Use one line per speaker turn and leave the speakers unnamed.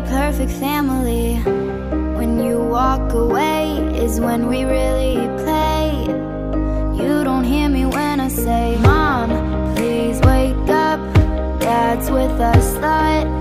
perfect family. When you walk away is when we really play. You don't hear me when I say, Mom, please wake up. Dad's with us, slut.